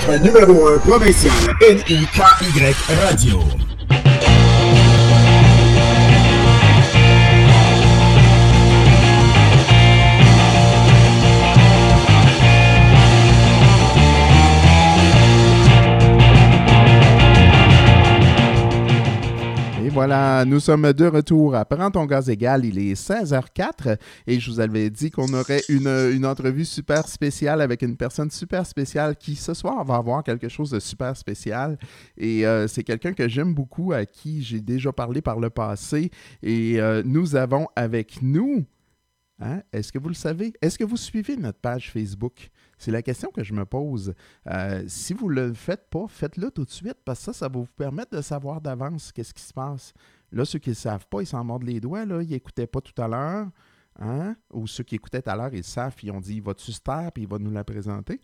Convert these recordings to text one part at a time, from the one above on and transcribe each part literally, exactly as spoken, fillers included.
votre numéro un provincial N I K Y Radio. Voilà, nous sommes de retour à Prends ton gaz égal, il est seize heures quatre et je vous avais dit qu'on aurait une, une entrevue super spéciale avec une personne super spéciale qui ce soir va avoir quelque chose de super spécial et euh, c'est quelqu'un que j'aime beaucoup, à qui j'ai déjà parlé par le passé et euh, nous avons avec nous, hein, est-ce que vous le savez, est-ce que vous suivez notre page Facebook? C'est la question que je me pose. Euh, si vous ne le faites pas, faites-le tout de suite parce que ça, ça va vous permettre de savoir d'avance qu'est-ce qui se passe. Là, ceux qui ne le savent pas, ils s'en mordent les doigts. Là. Ils n'écoutaient pas tout à l'heure. Hein? Ou ceux qui écoutaient tout à l'heure, ils savent, ils ont dit, il va-tu se taire puis il va nous la présenter.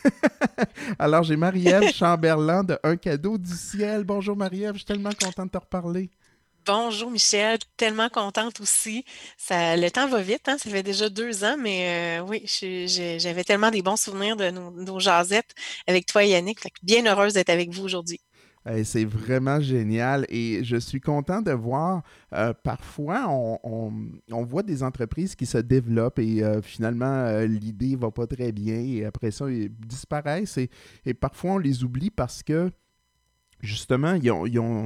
Alors, j'ai Marie-Ève Chamberlain de Un cadeau du ciel. Bonjour Marie-Ève, je suis tellement contente de te reparler. Bonjour Michel, tellement contente aussi. Ça, le temps va vite, hein? Ça fait déjà deux ans, mais euh, oui, je, je, j'avais tellement des bons souvenirs de nos, nos jasettes avec toi et Yannick. Fait que bien heureuse d'être avec vous aujourd'hui. Hey, c'est vraiment génial et je suis content de voir, euh, parfois, on, on, on voit des entreprises qui se développent et euh, finalement, euh, l'idée ne va pas très bien et après ça, ils disparaissent et, et parfois, on les oublie parce que, justement, ils ont, ils ont,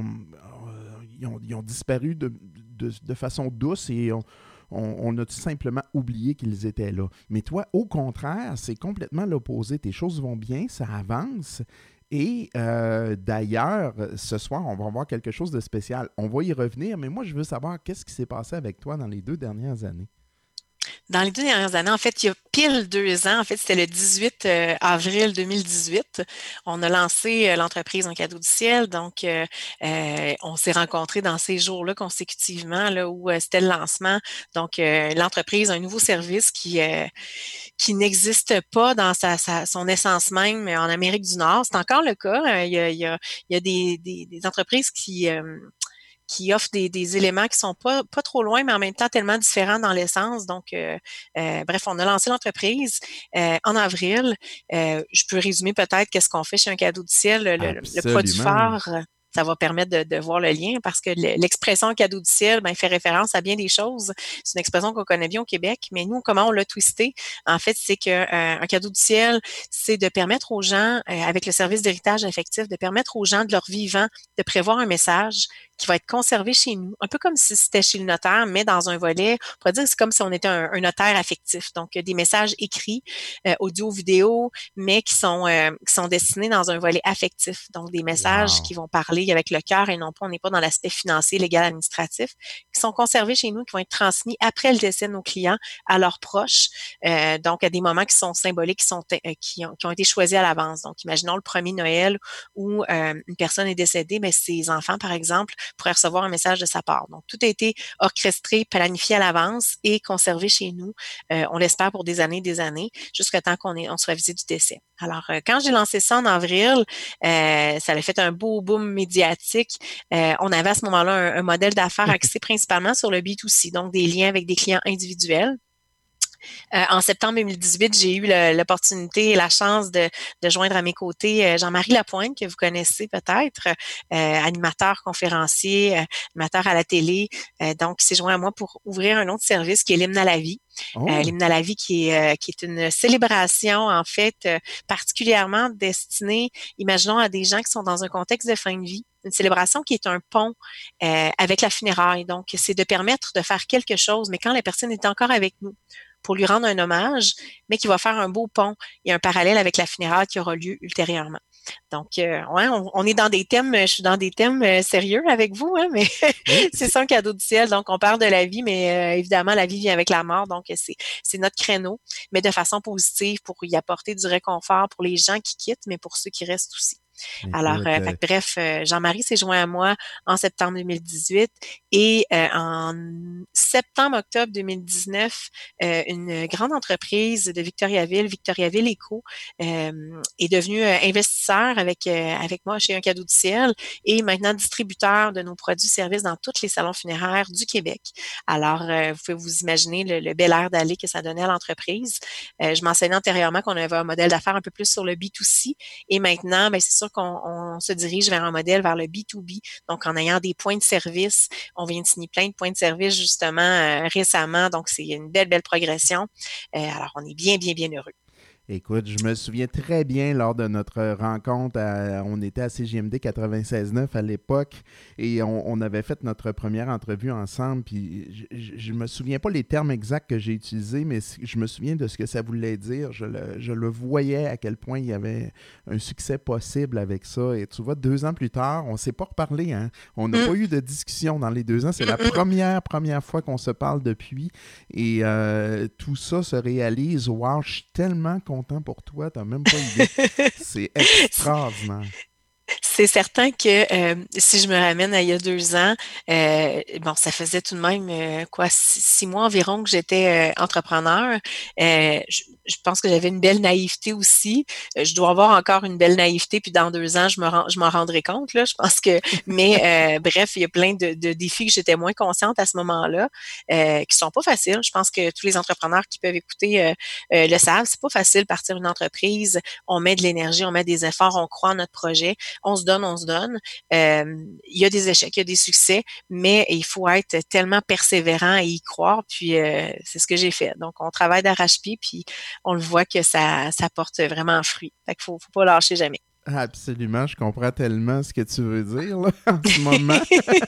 ils ont, ils ont disparu de, de, de façon douce et on, on, on a tout simplement oublié qu'ils étaient là. Mais toi, au contraire, c'est complètement l'opposé. Tes choses vont bien, ça avance. Et euh, d'ailleurs, ce soir, on va voir quelque chose de spécial. On va y revenir, mais moi, je veux savoir qu'est-ce qui s'est passé avec toi dans les deux dernières années. Dans les deux dernières années, en fait, il y a pile deux ans, en fait, c'était le dix-huit euh, avril deux mille dix-huit. On a lancé euh, l'entreprise Un cadeau du ciel. Donc, euh, euh, on s'est rencontrés dans ces jours-là consécutivement, là, où euh, c'était le lancement. Donc, euh, l'entreprise a un nouveau service qui, euh, qui n'existe pas dans sa, sa, son essence même en Amérique du Nord. C'est encore le cas. Euh, il y a, il y a, il y a des, des, des entreprises qui... Euh, qui offre des, des éléments qui sont pas, pas trop loin, mais en même temps tellement différents dans l'essence. Donc, euh, euh, bref, on a lancé l'entreprise euh, en avril. Euh, je peux résumer peut-être qu'est-ce qu'on fait chez Un cadeau du ciel. Le, le, le produit phare, ça va permettre de, de voir le lien parce que l'expression cadeau du ciel, ben, fait référence à bien des choses. C'est une expression qu'on connaît bien au Québec, mais nous, comment on l'a twisté? En fait, c'est que euh, un cadeau du ciel, c'est de permettre aux gens, euh, avec le service d'héritage affectif, de permettre aux gens de leur vivant de prévoir un message qui va être conservé chez nous, un peu comme si c'était chez le notaire, mais dans un volet, on pourrait dire que c'est comme si on était un, un notaire affectif. Donc, des messages écrits, euh, audio, vidéo, mais qui sont euh, qui sont destinés dans un volet affectif. Donc, des messages wow. qui vont parler avec le cœur et non pas, on n'est pas dans l'aspect financier, légal, administratif, qui sont conservés chez nous, qui vont être transmis après le décès de nos clients à leurs proches. Euh, donc, à des moments qui sont symboliques, qui sont euh, qui, ont, qui ont été choisis à l'avance. Donc, imaginons le premier Noël où euh, une personne est décédée, mais ses enfants, par exemple, pourraient recevoir un message de sa part. Donc, tout a été orchestré, planifié à l'avance et conservé chez nous. Euh, on l'espère pour des années et des années, jusqu'à temps qu'on est, on soit avisé du décès. Alors, euh, quand j'ai lancé ça en avril, euh, ça a fait un beau boom médiatique. Euh, on avait à ce moment-là un, un modèle d'affaires axé principalement sur le B deux C, donc des liens avec des clients individuels. Euh, en septembre deux mille dix-huit, j'ai eu le, l'opportunité et la chance de, de joindre à mes côtés euh, Jean-Marie Lapointe, que vous connaissez peut-être, euh, animateur, conférencier, euh, animateur à la télé. Euh, donc, il s'est joint à moi pour ouvrir un autre service qui est l'hymne à la vie. Oh. Euh, l'hymne à la vie qui est, euh, qui est une célébration, en fait, euh, particulièrement destinée, imaginons, à des gens qui sont dans un contexte de fin de vie. Une célébration qui est un pont euh, avec la funéraille. Donc, c'est de permettre de faire quelque chose, mais quand la personne est encore avec nous, pour lui rendre un hommage, mais qui va faire un beau pont. Il y a un parallèle avec la funéraille qui aura lieu ultérieurement. Donc, euh, ouais, on, on est dans des thèmes, je suis dans des thèmes euh, sérieux avec vous, hein, mais oui, c'est ça un cadeau du ciel. Donc, on parle de la vie, mais euh, évidemment, la vie vient avec la mort. Donc, c'est, c'est notre créneau, mais de façon positive pour y apporter du réconfort pour les gens qui quittent, mais pour ceux qui restent aussi. Alors, Écoute, euh, euh, fait que bref, euh, Jean-Marie s'est joint à moi en septembre deux mille dix-huit et euh, en septembre-octobre deux mille dix-neuf, euh, une grande entreprise de Victoriaville, Victoriaville Éco, euh, est devenue euh, investisseur avec, euh, avec moi chez Un Cadeau du Ciel et maintenant distributeur de nos produits-services dans tous les salons funéraires du Québec. Alors, euh, vous pouvez vous imaginer le, le bel air d'aller que ça donnait à l'entreprise. Euh, je mentionnais antérieurement qu'on avait un modèle d'affaires un peu plus sur le B deux C et maintenant, ben, c'est sûr qu'on on se dirige vers un modèle vers le B deux B. Donc, en ayant des points de service, on vient de signer plein de points de service justement euh, récemment. Donc, c'est une belle, belle progression. Euh, alors, on est bien, bien, bien heureux. Écoute, je me souviens très bien lors de notre rencontre, à- on était à C J M D quatre-vingt-seize neuf à l'époque et on, on avait fait notre première entrevue ensemble. Puis je, je, je me souviens pas les termes exacts que j'ai utilisés, mais je me souviens de ce que ça voulait dire. Je le, je le voyais à quel point il y avait un succès possible avec ça. Et tu vois, deux ans plus tard, on ne s'est pas reparlé. Hein? On n'a Mm. pas eu de discussion dans les deux ans. C'est la première, première fois qu'on se parle depuis. Et euh, tout ça se réalise. Wow, je suis tellement content pour toi, t'as même pas idée. C'est extraordinaire. C'est certain que euh, si je me ramène à il y a deux ans, euh, bon, ça faisait tout de même euh, quoi six, six mois environ que j'étais euh, entrepreneur. Euh, je, je pense que j'avais une belle naïveté aussi. Euh, je dois avoir encore une belle naïveté, puis dans deux ans, je me rends, je m'en rendrai compte là. Je pense que, mais euh, bref, il y a plein de, de défis que j'étais moins consciente à ce moment-là, euh, qui sont pas faciles. Je pense que tous les entrepreneurs qui peuvent écouter euh, euh, le savent. C'est pas facile de partir une entreprise. On met de l'énergie, on met des efforts, on croit en notre projet. On se donne, on se donne. Euh, il y a des échecs, il y a des succès, mais il faut être tellement persévérant et y croire. Puis euh, c'est ce que j'ai fait. Donc, on travaille d'arrache-pied, puis on le voit que ça, ça porte vraiment fruit. Fait qu'il faut, faut pas lâcher jamais. Absolument, je comprends tellement ce que tu veux dire là, en ce moment.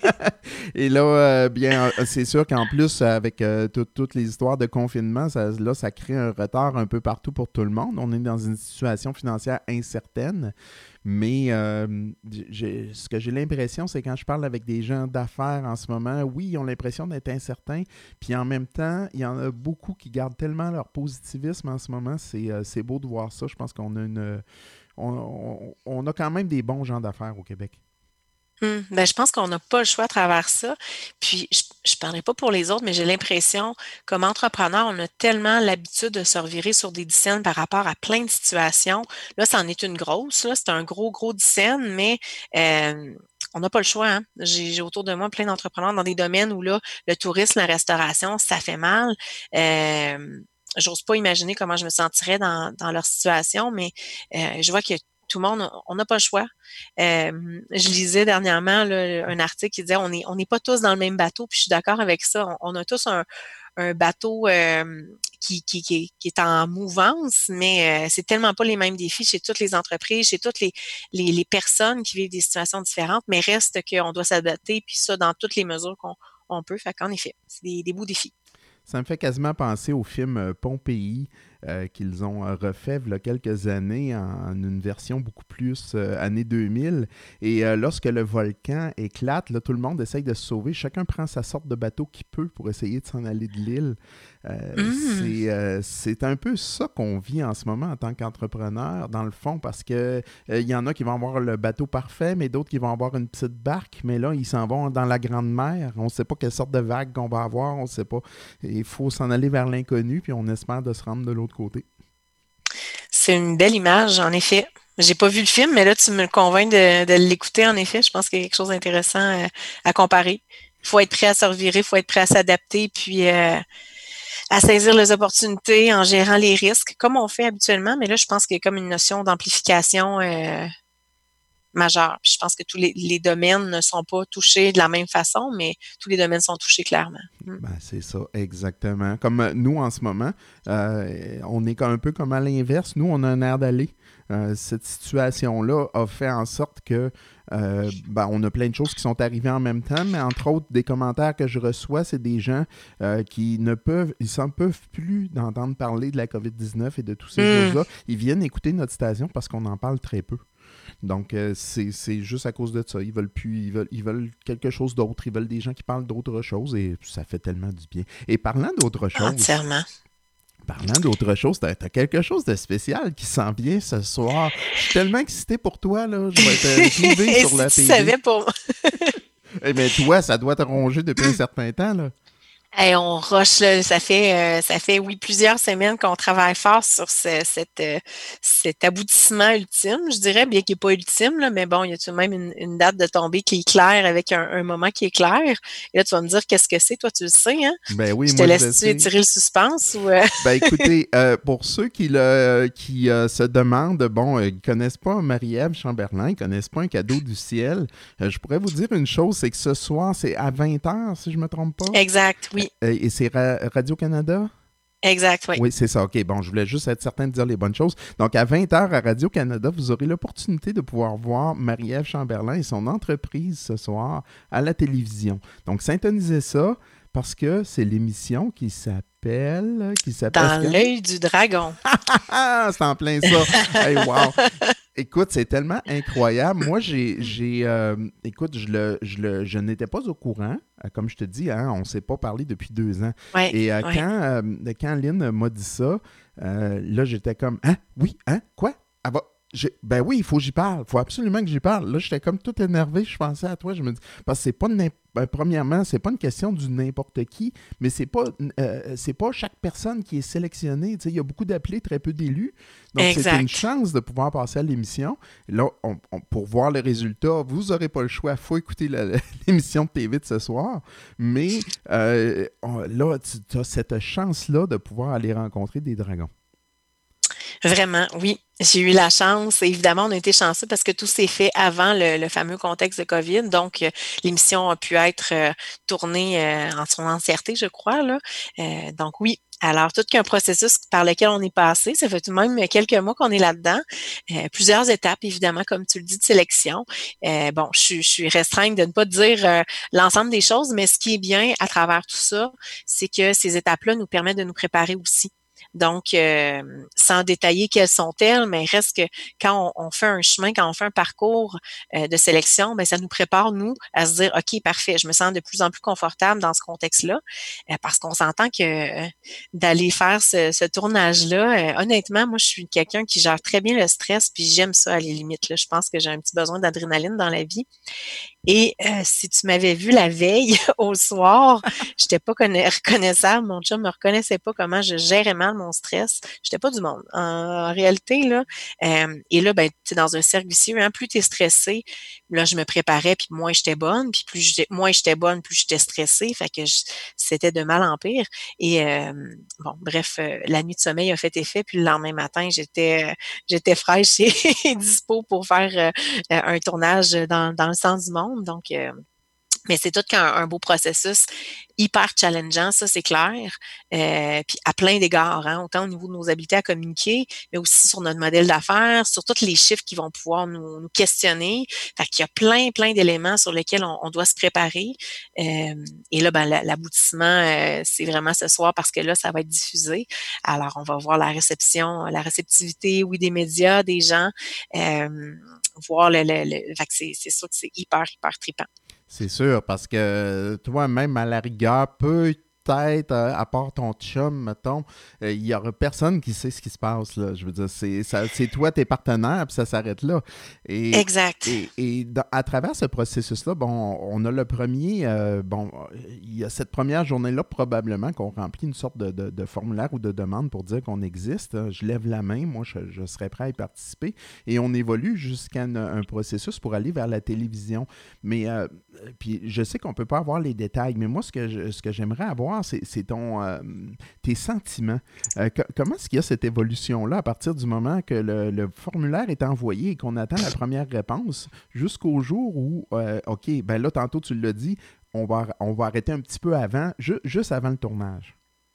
Et là, euh, bien, c'est sûr qu'en plus, avec euh, tout- toutes les histoires de confinement, ça, là, ça crée un retard un peu partout pour tout le monde. On est dans une situation financière incertaine. Mais euh, j'ai- ce que j'ai l'impression, c'est quand je parle avec des gens d'affaires en ce moment, oui, ils ont l'impression d'être incertains. Puis en même temps, il y en a beaucoup qui gardent tellement leur positivisme en ce moment. C'est euh, c'est beau de voir ça. Je pense qu'on a une... On, on- on a quand même des bons gens d'affaires au Québec. Hum, ben, je pense qu'on n'a pas le choix à travers ça. Puis, je ne parlerai pas pour les autres, mais j'ai l'impression, comme entrepreneur, on a tellement l'habitude de se revirer sur des dizaines par rapport à plein de situations. Là, ça en est une grosse, là. C'est un gros, gros dizaine, mais euh, on n'a pas le choix, hein. J'ai, j'ai autour de moi plein d'entrepreneurs dans des domaines où là, le tourisme, la restauration, ça fait mal. Euh, J'ose pas imaginer comment je me sentirais dans, dans leur situation, mais euh, je vois que tout le monde, on n'a pas le choix. Euh, je lisais dernièrement là, un article qui disait on est on n'est pas tous dans le même bateau, puis je suis d'accord avec ça. On, on a tous un, un bateau euh, qui, qui, qui, est, qui est en mouvance, mais euh, c'est tellement pas les mêmes défis chez toutes les entreprises, chez toutes les, les, les personnes qui vivent des situations différentes, mais reste qu'on doit s'adapter, puis ça dans toutes les mesures qu'on on peut. Fait qu'en effet, c'est des, des beaux défis. Ça me fait quasiment penser au film euh, Pompéi euh, qu'ils ont euh, refait il y a quelques années en, en une version beaucoup plus euh, années deux mille. Et euh, lorsque le volcan éclate, là, tout le monde essaye de se sauver. Chacun prend sa sorte de bateau qu'il peut pour essayer de s'en aller de l'île. Euh, Mm. c'est, euh, c'est un peu ça qu'on vit en ce moment en tant qu'entrepreneur, dans le fond, parce que euh, il y en a qui vont avoir le bateau parfait, mais d'autres qui vont avoir une petite barque, mais là, ils s'en vont dans la grande mer. On ne sait pas quelle sorte de vague qu'on va avoir, on ne sait pas. Il faut s'en aller vers l'inconnu, puis on espère de se rendre de l'autre côté. C'est une belle image, en effet. J'ai pas vu le film, mais là, tu me convaincs de, de l'écouter, en effet. Je pense qu'il y a quelque chose d'intéressant à, à comparer. Il faut être prêt à se revirer, il faut être prêt à s'adapter, puis euh, à saisir les opportunités en gérant les risques, comme on fait habituellement. Mais là, je pense qu'il y a comme une notion d'amplification euh, majeure. Puis je pense que tous les, les domaines ne sont pas touchés de la même façon, mais tous les domaines sont touchés clairement. Mm. Ben, c'est ça, exactement. Comme euh, nous, en ce moment, euh, on est un peu comme à l'inverse. Nous, on a un air d'aller. Euh, cette situation-là a fait en sorte que euh, ben, on a plein de choses qui sont arrivées en même temps, mais entre autres, des commentaires que je reçois, c'est des gens euh, qui ne peuvent, ils s'en peuvent plus d'entendre parler de la covid dix-neuf et de toutes ces Mm. choses-là. Ils viennent écouter notre station parce qu'on en parle très peu. Donc, euh, c'est, c'est juste à cause de ça. Ils veulent plus, ils veulent, ils veulent quelque chose d'autre. Ils veulent des gens qui parlent d'autres choses et ça fait tellement du bien. Et parlant d'autres choses, Entièrement. Parlant d'autre chose, t'as, t'as quelque chose de spécial qui s'en vient ce soir. Je suis tellement excité pour toi, là. Je vais être clivé sur si la tu T V. savais pour Eh bien, toi, ça doit te ronger depuis un certain temps, là. Hey, on rush, là, ça fait, euh, ça fait, oui, plusieurs semaines qu'on travaille fort sur ce- cette, euh, cet aboutissement ultime, je dirais, bien qu'il n'est pas ultime, là, mais bon, il y a tout de même une, une date de tombée qui est claire avec un, un moment qui est clair. Et là, tu vas me dire qu'est-ce que c'est, toi, tu le sais, hein? Ben oui, Je te moi, je le laisse-tu sais. étirer le suspense ou... euh, Ben écoutez, euh, pour ceux qui, le, qui euh, se demandent, bon, euh, ils connaissent pas Marie-Ève Chamberlain, ils connaissent pas Un cadeau du ciel, euh, je pourrais vous dire une chose, c'est que ce soir, c'est à vingt heures, si je me trompe pas. Exact, oui. Euh, et c'est Ra- Radio-Canada? Exact, oui. Oui, c'est ça. OK, bon, je voulais juste être certain de dire les bonnes choses. Donc, à vingt heures à Radio-Canada, vous aurez l'opportunité de pouvoir voir Marie-Ève Chamberlain et son entreprise ce soir à la télévision. Donc, syntonisez ça parce que c'est l'émission qui s'appelle... Qui s'appelle Dans l'œil du dragon. Ah, c'est en plein ça. Hey, wow. Écoute, c'est tellement incroyable. Moi, j'ai, j'ai euh, écoute, je, le, je, le, je n'étais pas au courant. Euh, comme je te dis, hein, on ne s'est pas parlé depuis deux ans. Ouais, Et euh, ouais. quand, euh, quand Lynn m'a dit ça, euh, là, j'étais comme, hein, oui, hein, quoi? Elle va... j'ai- Ben oui, il faut que j'y parle. Il faut absolument que j'y parle. Là, j'étais comme tout énervé. Je pensais à toi. Je me dis, parce que c'est pas n'im- ben, premièrement, c'est pas une question du n'importe qui, mais c'est pas, euh, c'est pas chaque personne qui est sélectionnée. Tu sais, il y a beaucoup d'appelés, très peu d'élus. Donc, c'est Exact. une chance de pouvoir passer à l'émission. Là, on- on- pour voir le résultat, vous n'aurez pas le choix. Il faut écouter la- la- l'émission de T V de ce soir. Mais euh, on- là, tu as cette chance-là de pouvoir aller rencontrer des dragons. Vraiment, oui. J'ai eu la chance. Évidemment, on a été chanceux parce que tout s'est fait avant le, le fameux contexte de COVID. Donc, euh, l'émission a pu être euh, tournée euh, en son entièreté, je crois, là. Euh, donc, oui. Alors, tout qu'un processus par lequel on est passé, ça fait tout de même quelques mois qu'on est là-dedans. Euh, plusieurs étapes, évidemment, comme tu le dis, de sélection. Euh, bon, je, suis- je suis restreinte de ne pas dire euh, l'ensemble des choses, mais ce qui est bien à travers tout ça, c'est que ces étapes-là nous permettent de nous préparer aussi. Donc, euh, sans détailler quelles sont-elles, mais il reste que quand on, on fait un chemin, quand on fait un parcours euh, de sélection, ben ça nous prépare, nous, à se dire, OK, parfait, je me sens de plus en plus confortable dans ce contexte-là, euh, parce qu'on s'entend que euh, d'aller faire ce, ce tournage-là, euh, honnêtement, moi, je suis quelqu'un qui gère très bien le stress, puis j'aime ça à les limites. Là. Je pense que j'ai un petit besoin d'adrénaline dans la vie. Et euh, si tu m'avais vu la veille au soir, j'étais pas conna- reconnaissable. Mon chum me reconnaissait pas comment je gérais mal mon stress. J'étais pas du monde. En, en réalité, là. Euh, et là, ben, tu sais, dans un cercle vicieux, hein, plus tu es stressé, là, je me préparais, puis moins j'étais bonne, puis plus j'étais, moins j'étais bonne, plus j'étais stressée. Fait que je- c'était de mal en pire. Et euh, bon, bref, euh, la nuit de sommeil a fait effet, puis le lendemain matin, j'étais euh, j'étais fraîche et dispo pour faire euh, euh, un tournage dans, dans le sens du monde. Donc, euh, mais c'est tout qu'un un beau processus hyper challengeant, ça c'est clair. Euh, puis à plein d'égards, hein, autant au niveau de nos habiletés à communiquer, mais aussi sur notre modèle d'affaires, sur tous les chiffres qui vont pouvoir nous, nous questionner. Fait qu'il y a plein, plein d'éléments sur lesquels on, on doit se préparer. Euh, et là, ben, la- l'aboutissement, euh, c'est vraiment ce soir parce que là, ça va être diffusé. Alors, on va voir la réception, la réceptivité, oui, des médias, des gens, euh, voir le, le, le- fait que c'est, c'est sûr que c'est hyper, hyper trippant. C'est sûr, parce que toi-même, à la rigueur, peut-être, euh, à part ton chum, mettons, euh, il n'y aura personne qui sait ce qui se passe, là. Je veux dire, c'est, ça- c'est toi, tes partenaires, puis ça s'arrête là. Et, Exact. et, et dans- à travers ce processus-là, bon, on a le premier, euh, bon, il y a cette première journée-là, probablement, qu'on remplit une sorte de, de- de formulaire ou de demande pour dire qu'on existe. Je lève la main, moi, je, je serais prêt à y participer. Et on évolue jusqu'à une- un processus pour aller vers la télévision. Mais euh, puis je sais qu'on ne peut pas avoir les détails, mais moi, ce que, je- ce que j'aimerais avoir, c'est, c'est ton, euh, tes sentiments. Euh, co- comment est-ce qu'il y a cette évolution-là à partir du moment que le, le formulaire est envoyé et qu'on attend la première réponse jusqu'au jour où, euh, OK, ben là, tantôt, tu l'as dit, on va, on va arrêter un petit peu avant, ju- juste avant le tournage.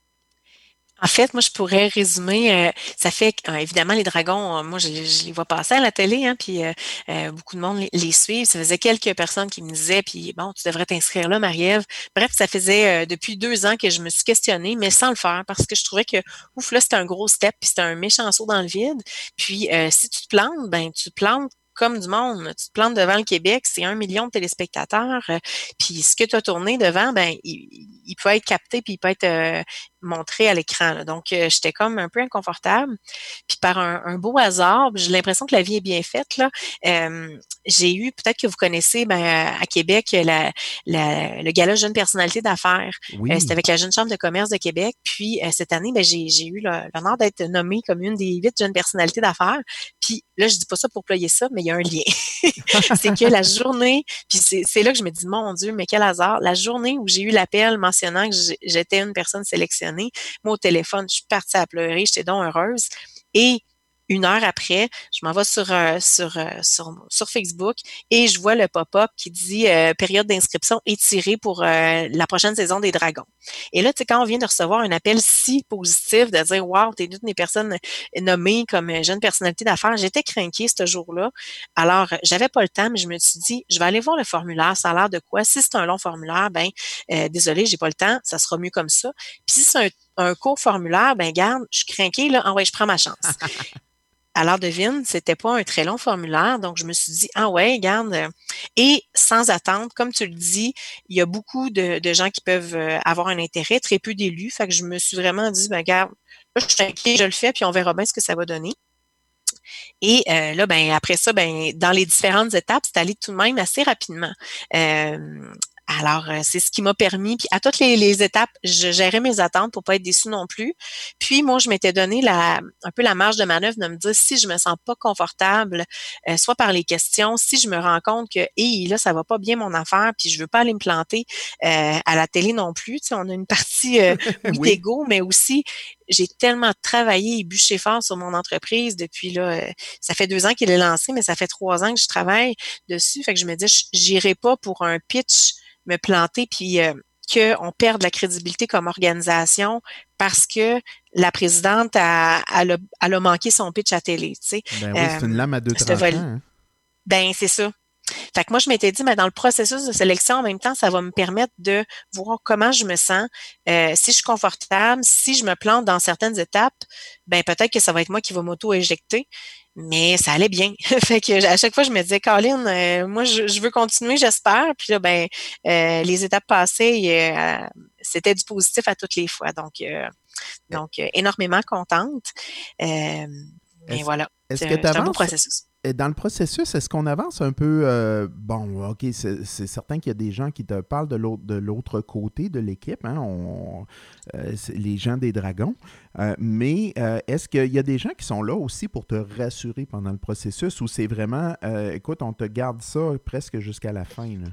En fait, moi, je pourrais résumer, euh, ça fait que, euh, évidemment, les dragons, euh, moi, je, les je les vois passer à la télé, hein, puis euh, euh, beaucoup de monde les, les suivent. Ça faisait quelques personnes qui me disaient, puis bon, tu devrais t'inscrire là, Marie-Ève. Bref, ça faisait euh, depuis deux ans que je me suis questionnée, mais sans le faire, parce que je trouvais que, ouf, là, c'était un gros step, puis c'était un méchant saut dans le vide. Puis, euh, si tu te plantes, ben, tu te plantes comme du monde. Tu te plantes devant le Québec, c'est un million de téléspectateurs, euh, puis ce que tu as tourné devant, ben il, il peut être capté puis il peut être euh, montré à l'écran. Là. Donc, euh, j'étais comme un peu inconfortable. Puis par un, un beau hasard, j'ai l'impression que la vie est bien faite, là. Euh, j'ai eu, peut-être que vous connaissez, ben, à Québec, la, la, le gala Jeune Personnalité d'affaires. Oui. Euh, c'était avec la Jeune Chambre de commerce de Québec. Puis euh, cette année, ben, j'ai, j'ai eu l'honneur d'être nommée comme une des huit jeunes personnalités d'affaires. Puis là, je dis pas ça pour ployer ça, mais il y a un lien. C'est que la journée, puis c'est, c'est là que je me dis, mon Dieu, mais quel hasard. La journée où j'ai eu l'appel mentionnant que j'étais une personne sélectionnée, moi, au téléphone, je suis partie à pleurer, j'étais donc heureuse. Et une heure après, je m'en vais sur, euh, sur, euh, sur, sur Facebook et je vois le pop-up qui dit euh, période d'inscription étirée pour euh, la prochaine saison des Dragons. Et là, tu sais, quand on vient de recevoir un appel si positif de dire « Wow, t'es une des personnes nommées comme jeune personnalité d'affaires », j'étais craquée ce jour-là. Alors, j'avais pas le temps, mais je me suis dit, je vais aller voir le formulaire, ça a l'air de quoi? Si c'est un long formulaire, ben euh, désolé, j'ai pas le temps, ça sera mieux comme ça. Puis si c'est un, un court formulaire, ben garde, je suis craquée, là, ah ouais, je prends ma chance. Alors, devine, c'était pas un très long formulaire, donc je me suis dit, ah ouais, regarde, et sans attendre, comme tu le dis, il y a beaucoup de, de gens qui peuvent avoir un intérêt, très peu d'élus, fait que je me suis vraiment dit, ben regarde, là, je suis inquiète, je le fais, puis on verra bien ce que ça va donner. Et euh, là, ben après ça, ben dans les différentes étapes, c'est allé tout de même assez rapidement. Euh, Alors, c'est ce qui m'a permis, puis à toutes les, les étapes, je gérais mes attentes pour pas être déçue non plus. Puis moi, je m'étais donné la, un peu la marge de manœuvre de me dire si je me sens pas confortable, euh, soit par les questions, si je me rends compte que, hé, là, ça va pas bien mon affaire, puis je veux pas aller me planter euh, à la télé non plus. Tu sais, on a une partie euh, oui, Oui. d'ego, mais aussi j'ai tellement travaillé et bûché fort sur mon entreprise depuis là. Euh, ça fait deux ans qu'il est lancé, mais ça fait trois ans que je travaille dessus. Fait que je me dis, j'irai pas pour un pitch me planter puis euh, qu'on perde la crédibilité comme organisation parce que la présidente a, elle a, elle a manqué son pitch à télé. Tu sais. Ben oui, euh, c'est une lame à deux tranchants. Hein? Ben, c'est ça. Fait que moi, je m'étais dit, mais dans le processus de sélection, en même temps, ça va me permettre de voir comment je me sens, euh, si je suis confortable, si je me plante dans certaines étapes, ben peut-être que ça va être moi qui va m'auto-éjecter, mais ça allait bien. Fait que à chaque fois, je me disais, Colin, euh, moi, je, je veux continuer, j'espère. Puis là, ben, euh, les étapes passées, euh, c'était du positif à toutes les fois. Donc, euh, donc euh, énormément contente. Euh, mais est-ce, voilà, est-ce c'est, que c'est un beau processus. Dans le processus, est-ce qu'on avance un peu... Euh, bon, OK, c'est, c'est certain qu'il y a des gens qui te parlent de l'autre, de l'autre côté de l'équipe, hein, on, euh, les gens des Dragons, euh, mais euh, est-ce qu'il y a des gens qui sont là aussi pour te rassurer pendant le processus ou c'est vraiment, euh, écoute, on te garde ça presque jusqu'à la fin, là?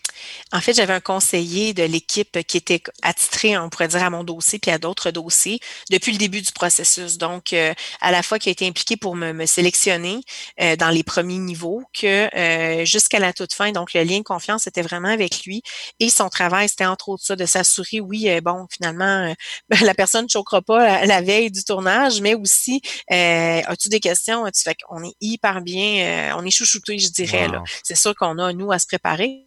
En fait, j'avais un conseiller de l'équipe qui était attitré, on pourrait dire, à mon dossier puis à d'autres dossiers depuis le début du processus. Donc, euh, à la fois qui a été impliqué pour me, me sélectionner euh, dans les premiers niveaux que euh, jusqu'à la toute fin. Donc, le lien de confiance était vraiment avec lui. Et son travail, c'était entre autres ça, de s'assurer, oui, euh, bon, finalement, euh, la personne ne choquera pas la, la veille du tournage, mais aussi, euh, as-tu des questions? As-tu... Fait qu'on est hyper bien, euh, on est chouchouté, je dirais. Wow. Là. C'est sûr qu'on a, nous, à se préparer.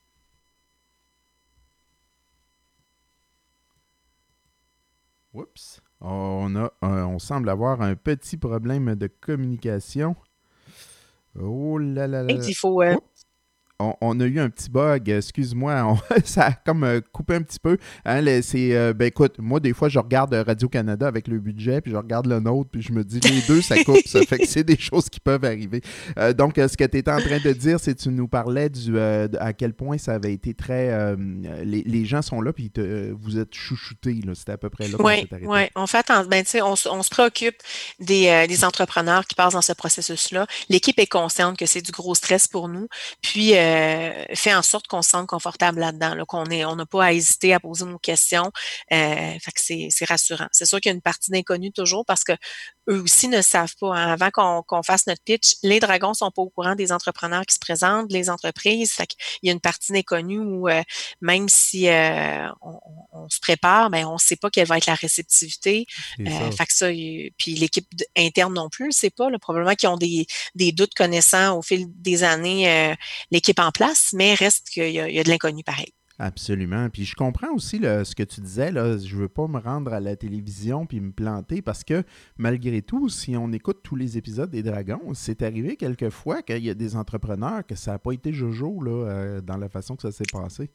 Oups. On, a, on semble avoir un petit problème de communication. Oh là là là. Et il faut... Euh... On, on a eu un petit bug, excuse-moi, on, ça a comme euh, coupé un petit peu. Hein, les, c'est, euh, ben écoute, moi des fois je regarde Radio-Canada avec le budget, puis je regarde le nôtre, puis je me dis les deux ça coupe, ça fait que c'est des choses qui peuvent arriver. Euh, donc euh, ce que tu étais en train de dire, c'est que tu nous parlais du, euh, de, à quel point ça avait été très... Euh, les, les gens sont là, puis te, euh, vous êtes chouchoutés, là, c'était à peu près là qu'on Oui, s'est arrêté. oui, on fait attendre, ben, on, on se préoccupe des, euh, des entrepreneurs qui passent dans ce processus-là. L'équipe est consciente que c'est du gros stress pour nous, puis euh, fait en sorte qu'on se sente confortable là-dedans, là, qu'on est, on n'a pas à hésiter à poser nos questions. Euh, fait que c'est, c'est rassurant. C'est sûr qu'il y a une partie d'inconnus toujours parce que eux aussi ne savent pas. Hein. Avant qu'on, qu'on fasse notre pitch, les dragons sont pas au courant des entrepreneurs qui se présentent, les entreprises. Fait qu'il y a une partie d'inconnus où euh, même si euh, on, on se prépare, ben on sait pas quelle va être la réceptivité. Euh, fait que ça, y, puis l'équipe interne non plus, c'est pas. Là, probablement qu'ils ont des, des doutes connaissant au fil des années euh, l'équipe en place, mais reste qu'il y a, il y a de l'inconnu pareil. Absolument. Puis je comprends aussi là, ce que tu disais, là, je veux pas me rendre à la télévision puis me planter parce que malgré tout, si on écoute tous les épisodes des Dragons, c'est arrivé quelquefois qu'il y a des entrepreneurs que ça n'a pas été jojo là, euh, dans la façon que ça s'est passé.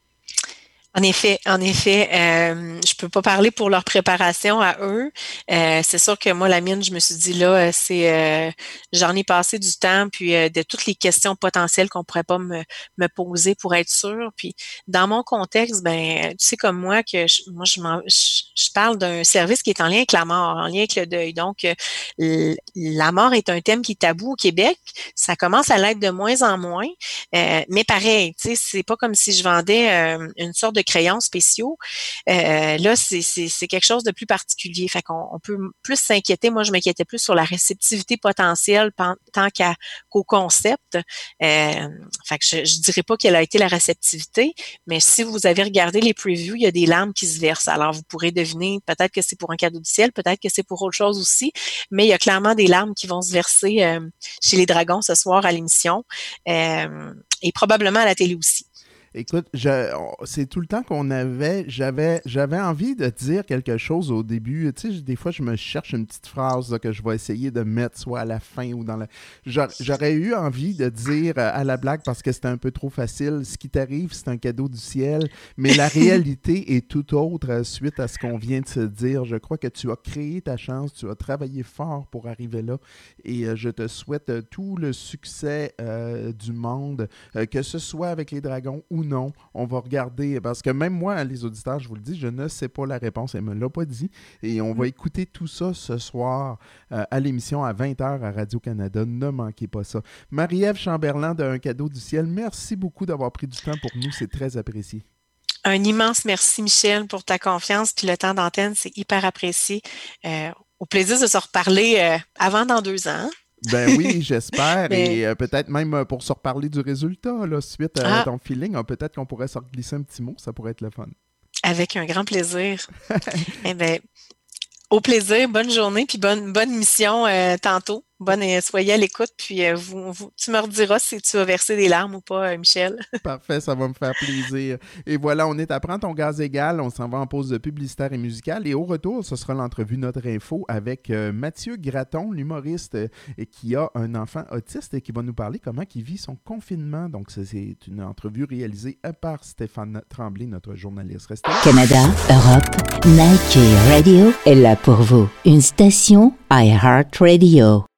En effet, en effet, euh, je peux pas parler pour leur préparation à eux. Euh, c'est sûr que moi, la mienne, je me suis dit là, c'est euh, j'en ai passé du temps, puis euh, de toutes les questions potentielles qu'on pourrait pas me, me poser pour être sûr. Puis dans mon contexte, ben, tu sais comme moi que je, moi je, je, je parle d'un service qui est en lien avec la mort, en lien avec le deuil. Donc euh, la mort est un thème qui est tabou au Québec. Ça commence à l'être de moins en moins, euh, mais pareil, tu sais, c'est pas comme si je vendais euh, une sorte de crayons spéciaux. Euh, là, c'est, c'est, c'est quelque chose de plus particulier. Fait qu'on on peut plus s'inquiéter. Moi, je m'inquiétais plus sur la réceptivité potentielle tant qu'à, qu'au concept. Euh, fait que je, je dirais pas quelle a été la réceptivité, mais si vous avez regardé les previews, il y a des larmes qui se versent. Alors, vous pourrez deviner peut-être que c'est pour un cadeau du ciel, peut-être que c'est pour autre chose aussi, mais il y a clairement des larmes qui vont se verser euh, chez les Dragons ce soir à l'émission euh, et probablement à la télé aussi. Écoute, je, c'est tout le temps qu'on avait, j'avais, j'avais envie de dire quelque chose au début. Tu sais, des fois, je me cherche une petite phrase là, que je vais essayer de mettre soit à la fin ou dans la... J'aurais eu envie de dire à la blague, parce que c'était un peu trop facile, ce qui t'arrive, c'est un cadeau du ciel, mais la réalité est tout autre suite à ce qu'on vient de se dire. Je crois que tu as créé ta chance, tu as travaillé fort pour arriver là, et je te souhaite tout le succès euh, du monde, euh, que ce soit avec les Dragons ou non, on va regarder, parce que même moi, les auditeurs, je vous le dis, je ne sais pas la réponse, elle ne me l'a pas dit, et on va écouter tout ça ce soir euh, à l'émission à vingt heures à Radio-Canada, ne manquez pas ça. Marie-Ève Chamberlain de Un cadeau du ciel, merci beaucoup d'avoir pris du temps pour nous, c'est très apprécié. Un immense merci, Michel, pour ta confiance, puis le temps d'antenne, c'est hyper apprécié. Euh, au plaisir de se reparler euh, avant dans deux ans. Ben oui, j'espère. Mais... Et euh, peut-être même pour se reparler du résultat, là, suite à ah. ton feeling, hein, peut-être qu'on pourrait se glisser un petit mot, ça pourrait être le fun. Avec un grand plaisir. Eh bien, au plaisir, bonne journée, puis bonne, bonne mission euh, tantôt. Bonne, euh, soyez à l'écoute, puis euh, vous, vous, tu me rediras si tu vas verser des larmes ou pas, euh, Michel. Parfait, ça va me faire plaisir. Et voilà, on est à Prends ton gaz égal, on s'en va en pause publicitaire et musicale. Et au retour, ce sera l'entrevue Notre Info avec euh, Mathieu Gratton, l'humoriste euh, qui a un enfant autiste et qui va nous parler comment il vit son confinement. Donc, c'est, c'est une entrevue réalisée par Stéphane Tremblay, notre journaliste. Restez là. Canada, Europe, Nike Radio est là pour vous. Une station iHeartRadio.